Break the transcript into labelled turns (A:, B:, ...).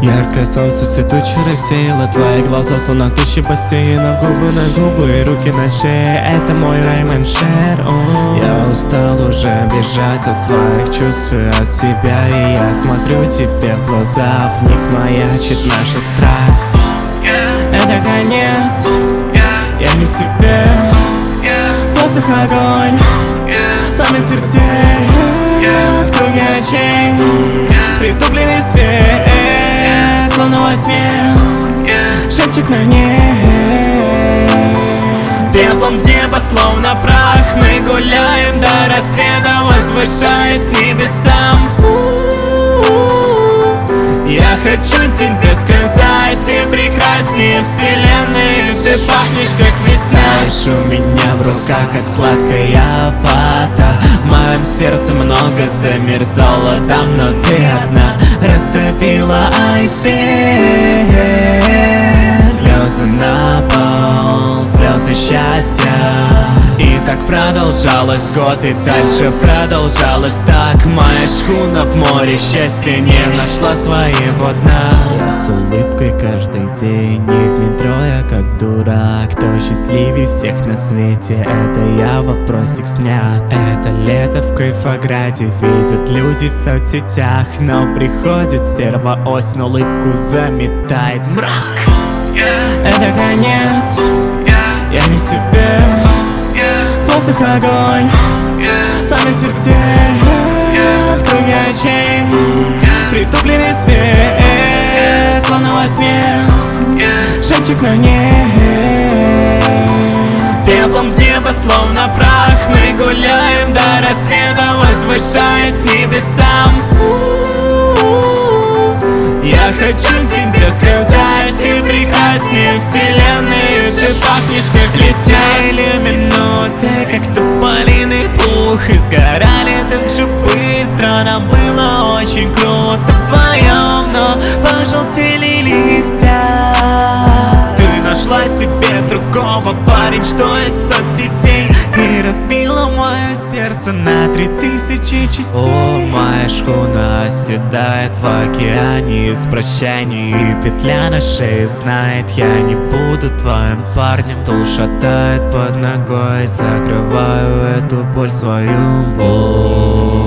A: Яркое солнце все тучи рассеяло твои глаза, словно тысячи бассейнов. Губы на губы, руки на шее, это мой Раймонд Шер. Я устал уже бежать от своих чувств и от себя, и я смотрю тебе в глаза, в них маячит наша страсть. Это конец, я не в себе, воздух, огонь, пламя сердец, круги очей, притупленный свет, словно во сне, жемчуг на дне. Пеплом в небо, словно прах, мы гуляем до рассвета, возвышаясь к небесам. Я хочу тебе сказать, ты прекраснее вселенной, ты пахнешь как весна. Знаешь, у меня в руках как сладкая вата, в моем сердце много замер золотом, но ты одна растопила айсберг. Слезы на пол, слезы счастья. И так продолжалось год, и дальше продолжалось так. Моя шхуна в море счастья не нашла своего дна. Я с улыбкой каждый день, и в метро я как дурак. Кто счастливее всех на свете, это я, вопросик снят. Это лето в Кайфограде, видят люди в соцсетях, но приходит стерва осень, улыбку заметает мрак. Это конец, я не в себе, воздух, огонь, пламя сердец, круги очей, притупленный свет, словно во сне, жемчуг на дне. Пеплом в небо, словно прах, мы гуляем до рассвета, возвышаясь к небесам. Я хочу тебе сказать, ты прекраснее вселенной, ты пахнешь как весна. Или минуты, как тополиный пух, и сгорали так же быстро. Нам было очень круто вдвоем, но пожелтели листья. Ты нашла себе другого, парень, что из соцсетей, и разбила мое сердце на 3000 частей. О, моя шхуна оседает в океане из прощаний, и петля на шее знает, я не буду твоим парнем. Стул шатает под ногой, закрываю эту боль, свою боль.